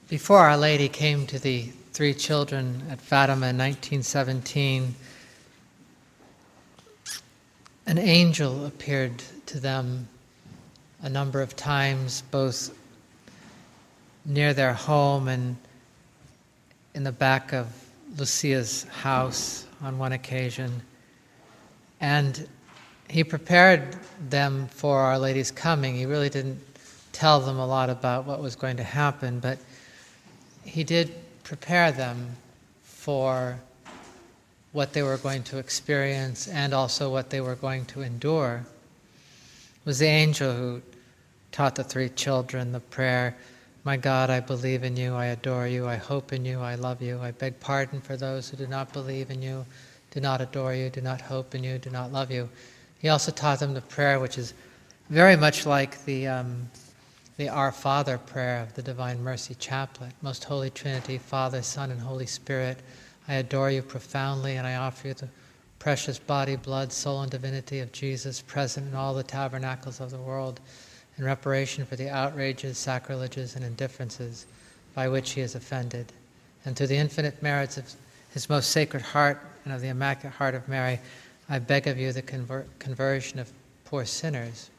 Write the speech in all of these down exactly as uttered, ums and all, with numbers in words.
Before Our Lady came to the three children at Fatima in nineteen seventeen, an angel appeared to them a number of times, both near their home and in the back of Lucia's house on one occasion. And he prepared them for Our Lady's coming. He really didn't tell them a lot about what was going to happen, but he did prepare them for what they were going to experience and also what they were going to endure. It was the angel who taught the three children the prayer, "My God, I believe in you, I adore you, I hope in you, I love you. I beg pardon for those who do not believe in you, do not adore you, do not hope in you, do not love you." He also taught them the prayer, which is very much like the um, the Our Father prayer of the Divine Mercy Chaplet. Most Holy Trinity, Father, Son, and Holy Spirit, I adore you profoundly, and I offer you the precious body, blood, soul, and divinity of Jesus, present in all the tabernacles of the world, in reparation for the outrages, sacrileges, and indifferences by which he is offended. And through the infinite merits of his most sacred heart and of the Immaculate Heart of Mary, I beg of you the conver- conversion of poor sinners.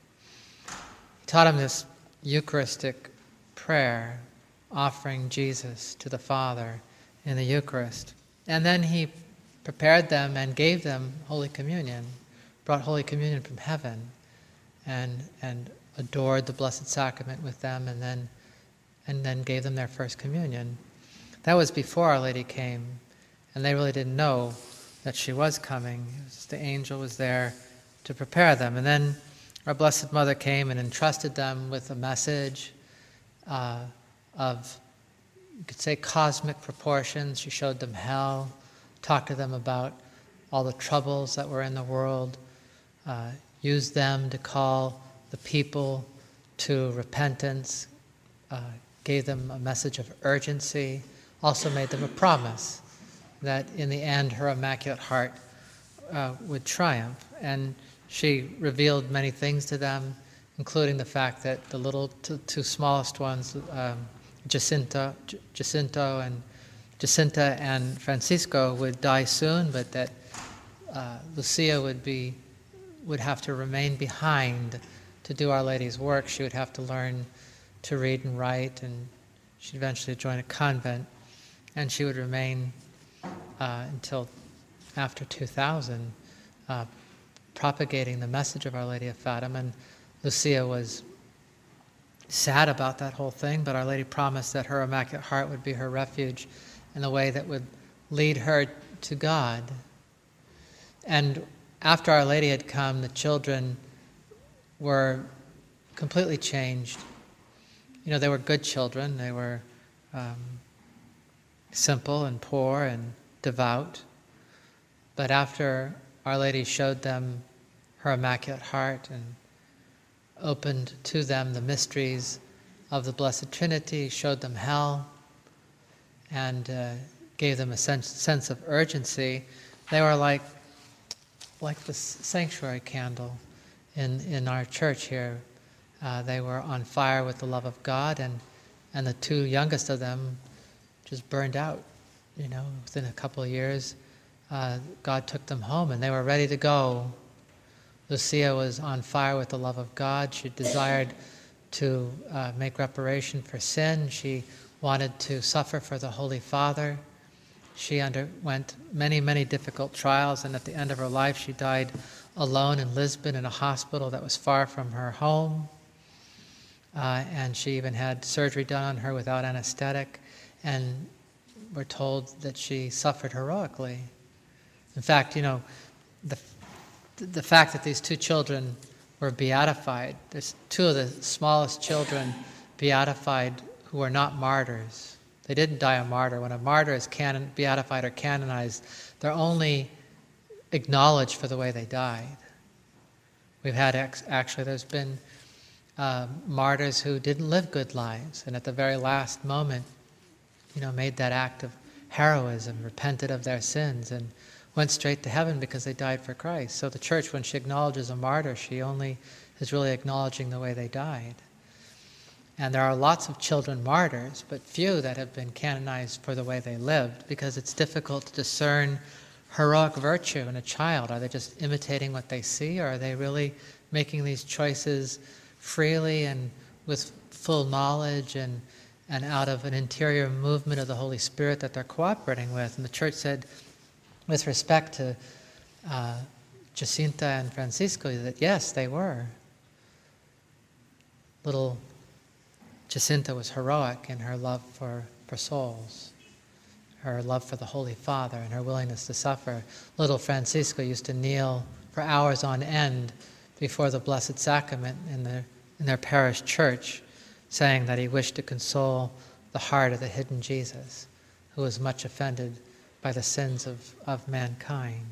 He taught him this Eucharistic prayer, offering Jesus to the Father in the Eucharist. And then he prepared them and gave them Holy Communion, brought Holy Communion from heaven, and and adored the Blessed Sacrament with them, and then and then gave them their first communion. That was before Our Lady came, and they really didn't know that she was coming. It was just the angel was there to prepare them. And then our Blessed Mother came and entrusted them with a message uh, of, you could say, cosmic proportions. She showed them hell, talked to them about all the troubles that were in the world, uh, used them to call the people to repentance, uh, gave them a message of urgency, also made them a promise that in the end her Immaculate Heart uh, would triumph. And she revealed many things to them, including the fact that the little two, two smallest ones, um, Jacinta, J- Jacinto and Jacinta and Francisco, would die soon, but that uh, Lucia would be would have to remain behind to do Our Lady's work. She would have to learn to read and write, and she'd eventually join a convent, and she would remain uh, until after two thousand, uh, propagating the message of Our Lady of Fatima. And Lucia was sad about that whole thing, but Our Lady promised that her Immaculate Heart would be her refuge in a way that would lead her to God. And after Our Lady had come, the children were completely changed. You know, they were good children. They were um, simple and poor and devout. But after Our Lady showed them her Immaculate Heart and opened to them the mysteries of the Blessed Trinity, showed them hell, and uh, gave them a sense, sense of urgency, they were like like the sanctuary candle in, in our church here. Uh, they were on fire with the love of God, and, and the two youngest of them just burned out. You know, within a couple of years, uh, God took them home, and they were ready to go. Lucia was on fire with the love of God. She desired to uh, make reparation for sin. She wanted to suffer for the Holy Father. She underwent many, many difficult trials, and at the end of her life she died alone in Lisbon in a hospital that was far from her home. Uh, and she even had surgery done on her without anesthetic, and we're told that she suffered heroically. In fact, you know, the the fact that these two children were beatified, there's two of the smallest children beatified who were not martyrs. They didn't die a martyr. When a martyr is canon, beatified or canonized, they're only acknowledged for the way they died. We've had, ex- actually, there's been uh, martyrs who didn't live good lives, and at the very last moment, you know, made that act of heroism, repented of their sins, and went straight to heaven because they died for Christ. So the Church, when she acknowledges a martyr, she only is really acknowledging the way they died. And there are lots of children martyrs, but few that have been canonized for the way they lived, because it's difficult to discern heroic virtue in a child. Are they just imitating what they see, or are they really making these choices freely and with full knowledge and, and out of an interior movement of the Holy Spirit that they're cooperating with? And the Church said, with respect to uh, Jacinta and Francisco, that yes, they were. Little Jacinta was heroic in her love for, for souls, her love for the Holy Father, and her willingness to suffer. Little Francisco used to kneel for hours on end before the Blessed Sacrament in their, in their parish church, saying that he wished to console the heart of the hidden Jesus, who was much offended by the sins of, of mankind.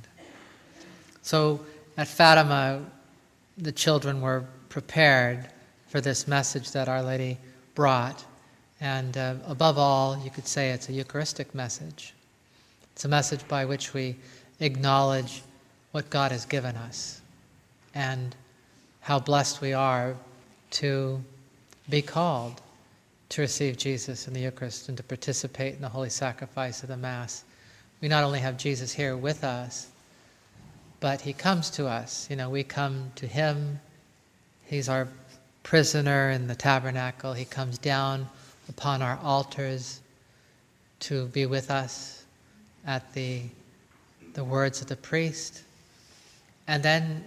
So at Fatima, the children were prepared for this message that Our Lady brought. And uh, above all, you could say it's a Eucharistic message. It's a message by which we acknowledge what God has given us and how blessed we are to be called to receive Jesus in the Eucharist and to participate in the holy sacrifice of the Mass. We not only have Jesus here with us, but he comes to us. You know, we come to him. He's our prisoner in the tabernacle. He comes down upon our altars to be with us at the, the words of the priest. And then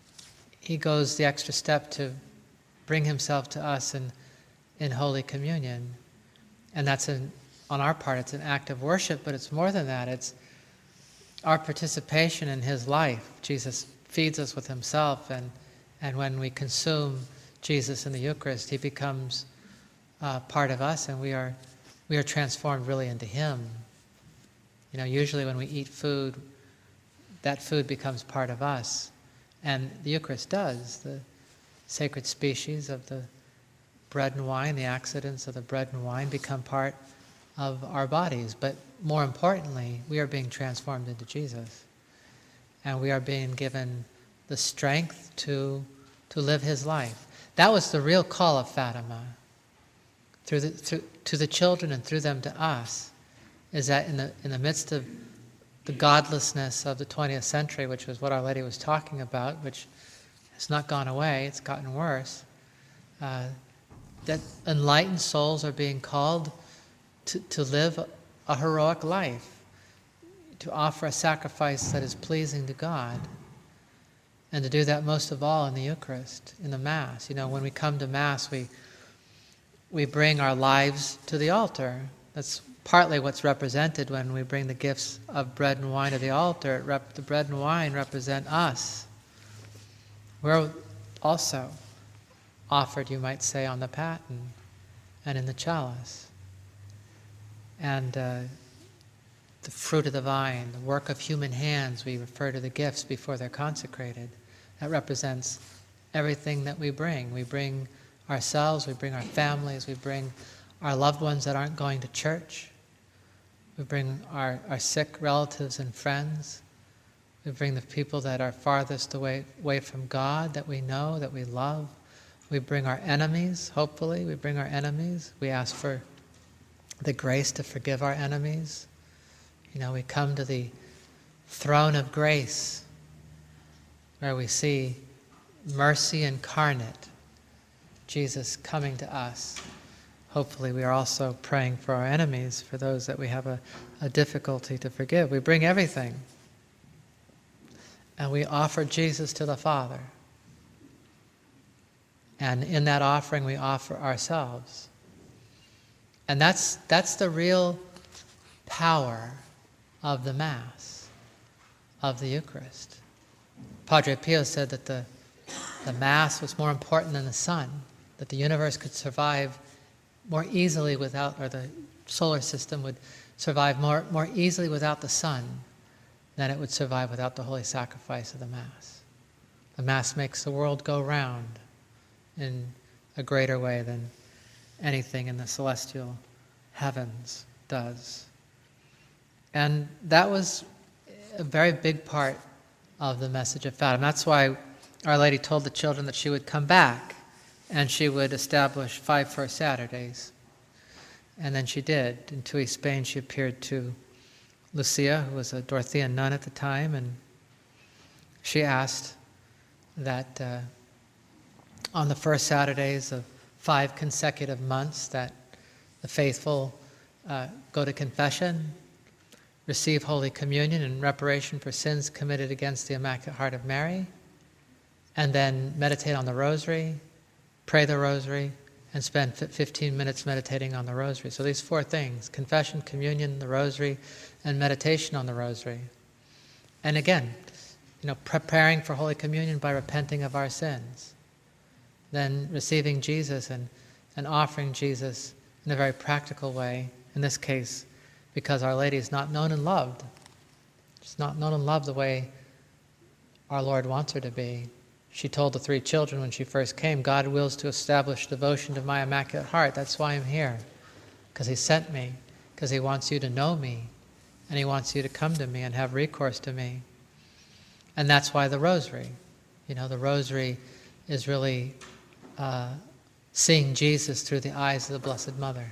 he goes the extra step to bring himself to us in, in Holy Communion. And that's an, on our part, it's an act of worship, but it's more than that. It's our participation in his life. Jesus feeds us with himself, and, and when we consume Jesus in the Eucharist, he becomes uh, part of us, and we are we are transformed really into him. You know, usually when we eat food, that food becomes part of us, and the Eucharist does. The sacred species of the bread and wine, the accidents of the bread and wine become part of our bodies. But more importantly, we are being transformed into Jesus, and we are being given the strength to to live his life. That was the real call of Fatima, through the, through, to the children and through them to us, is that in the, in the midst of the godlessness of the twentieth century, which was what Our Lady was talking about, which has not gone away, it's gotten worse, uh, that enlightened souls are being called to, to live a heroic life, to offer a sacrifice that is pleasing to God. And to do that most of all in the Eucharist, in the Mass. You know, when we come to Mass, we we bring our lives to the altar. That's partly what's represented when we bring the gifts of bread and wine to the altar. It rep- the bread and wine represent us. We're also offered, you might say, on the paten and in the chalice. And uh, the fruit of the vine, the work of human hands, we refer to the gifts before they're consecrated. That represents everything that we bring. We bring ourselves, we bring our families, we bring our loved ones that aren't going to church. We bring our, our sick relatives and friends. We bring the people that are farthest away, away from God, that we know, that we love. We bring our enemies, hopefully. We bring our enemies. We ask for the grace to forgive our enemies. You know, we come to the throne of grace, where we see mercy incarnate, Jesus coming to us. Hopefully we are also praying for our enemies, for those that we have a, a difficulty to forgive. We bring everything, and we offer Jesus to the Father. And in that offering we offer ourselves. And that's, that's the real power of the Mass, of the Eucharist. Padre Pio said that the, the Mass was more important than the sun, that the universe could survive more easily without, or the solar system would survive more, more easily without the sun than it would survive without the holy sacrifice of the Mass. The Mass makes the world go round in a greater way than anything in the celestial heavens does. And that was a very big part of the message of Fatima. That's why Our Lady told the children that she would come back and she would establish five First Saturdays. And then she did. In Tui, Spain, she appeared to Lucia, who was a Dorothean nun at the time, and she asked that uh, on the first Saturdays of five consecutive months that the faithful uh, go to confession, receive Holy Communion in reparation for sins committed against the Immaculate Heart of Mary, and then meditate on the Rosary, pray the Rosary, and spend fifteen minutes meditating on the Rosary. So these four things: confession, communion, the Rosary, and meditation on the Rosary. And again, you know, preparing for Holy Communion by repenting of our sins. Then receiving Jesus and, and offering Jesus in a very practical way, in this case, because Our Lady is not known and loved. She's not known and loved the way our Lord wants her to be. She told the three children when she first came, God wills to establish devotion to my Immaculate Heart. That's why I'm here. Because He sent me. Because He wants you to know me. And He wants you to come to me and have recourse to me. And that's why the Rosary. You know, the Rosary is really uh, seeing Jesus through the eyes of the Blessed Mother.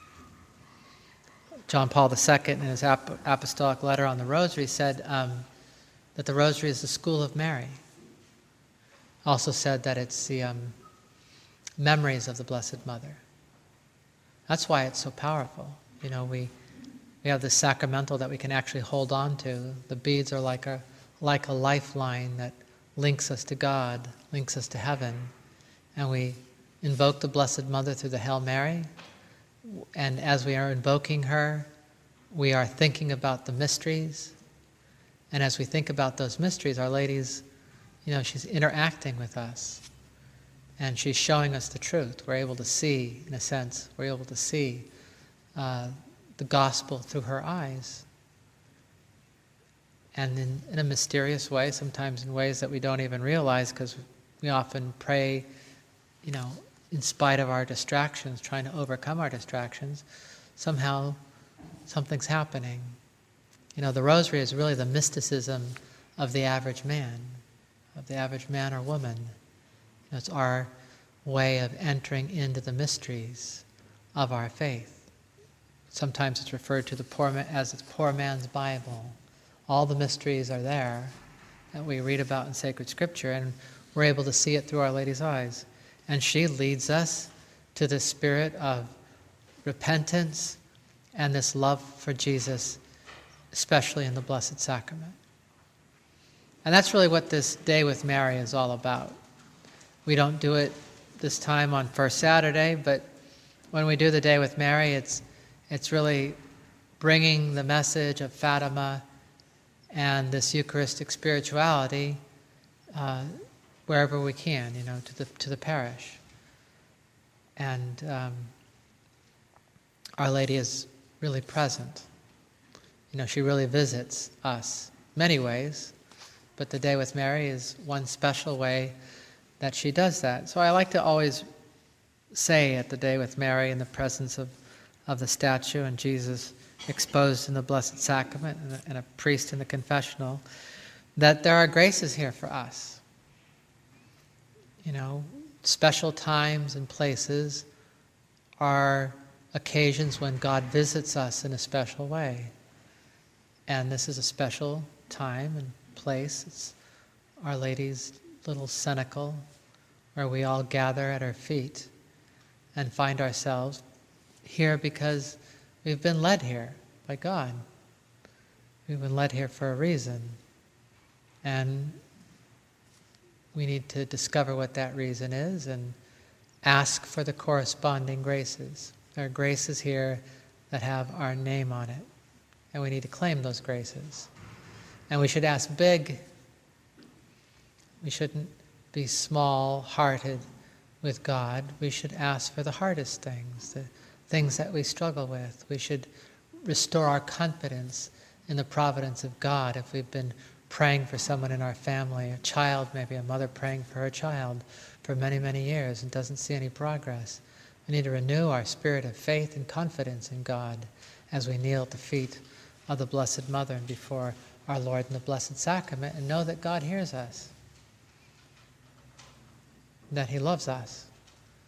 John Paul the Second, in his ap- apostolic letter on the Rosary, said um, that the Rosary is the school of Mary. Also said that it's the um, memories of the Blessed Mother. That's why it's so powerful. You know, we we have this sacramental that we can actually hold on to. The beads are like a like a lifeline that links us to God, links us to heaven, and we invoke the Blessed Mother through the Hail Mary. And as we are invoking her, we are thinking about the mysteries. And as we think about those mysteries, Our Lady's, you know, she's interacting with us. And she's showing us the truth. We're able to see, in a sense, we're able to see uh, the gospel through her eyes. And in, in a mysterious way, sometimes in ways that we don't even realize, because we often pray, you know, in spite of our distractions, trying to overcome our distractions, somehow something's happening. You know, the Rosary is really the mysticism of the average man, of the average man or woman. You know, it's our way of entering into the mysteries of our faith. Sometimes it's referred to the poor man, as the poor man's Bible. All the mysteries are there that we read about in sacred scripture, and we're able to see it through Our Lady's eyes. And she leads us to the spirit of repentance and this love for Jesus, especially in the Blessed Sacrament. And that's really what this Day with Mary is all about. We don't do it this time on First Saturday, but when we do the Day with Mary, it's it's really bringing the message of Fatima and this Eucharistic spirituality uh, wherever we can, you know, to the to the parish. And um, Our Lady is really present. You know, she really visits us many ways, but the Day with Mary is one special way that she does that. So I like to always say at the Day with Mary, in the presence of, of the statue and Jesus exposed in the Blessed Sacrament and a, and a priest in the confessional, that there are graces here for us. You know, special times and places are occasions when God visits us in a special way. And this is a special time and place. It's Our Lady's little cenacle where we all gather at her feet and find ourselves here because we've been led here by God. We've been led here for a reason. And we need to discover what that reason is and ask for the corresponding graces. There are graces here that have our name on it, and we need to claim those graces. And we should ask big. We shouldn't be small-hearted with God. We should ask for the hardest things, the things that we struggle with. We should restore our confidence in the providence of God if we've been praying for someone in our family, a child, maybe a mother praying for her child for many, many years and doesn't see any progress. We need to renew our spirit of faith and confidence in God as we kneel at the feet of the Blessed Mother and before our Lord in the Blessed Sacrament, and know that God hears us, that He loves us,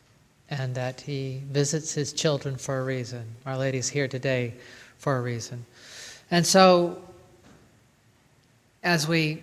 and that he visits his children for a reason. Our Lady's here today for a reason. And so, as we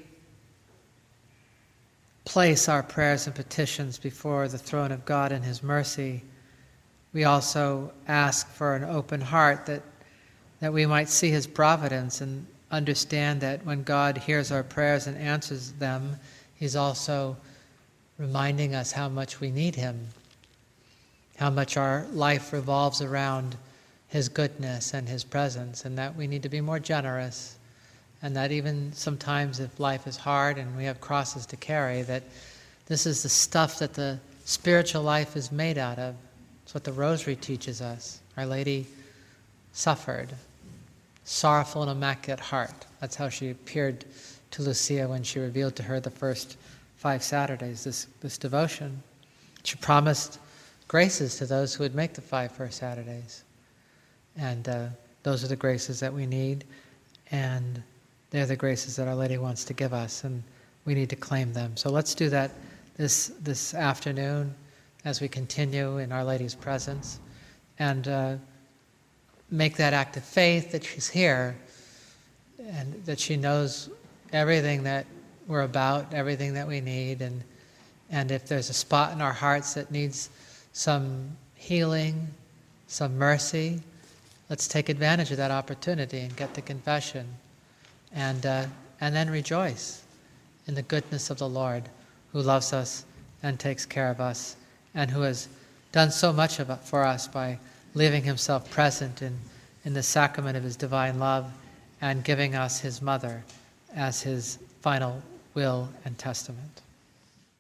place our prayers and petitions before the throne of God in His mercy, we also ask for an open heart, that, that we might see His providence and understand that when God hears our prayers and answers them, He's also reminding us how much we need Him, how much our life revolves around His goodness and His presence, and that we need to be more generous, and that even sometimes if life is hard and we have crosses to carry, that this is the stuff that the spiritual life is made out of. It's what the Rosary teaches us. Our Lady suffered, sorrowful and immaculate heart. That's how she appeared to Lucia when she revealed to her the first five Saturdays, this, this devotion. She promised graces to those who would make the five first Saturdays. And uh, those are the graces that we need, and they're the graces that Our Lady wants to give us, and we need to claim them. So let's do that this, this afternoon as we continue in Our Lady's presence, and uh, make that act of faith that she's here, and that she knows everything that we're about, everything that we need, and and if there's a spot in our hearts that needs some healing, some mercy, let's take advantage of that opportunity and get the confession, and uh, and then rejoice in the goodness of the Lord, who loves us and takes care of us, and who has done so much of it for us by leaving Himself present in, in the sacrament of His divine love and giving us His mother as His final will and testament.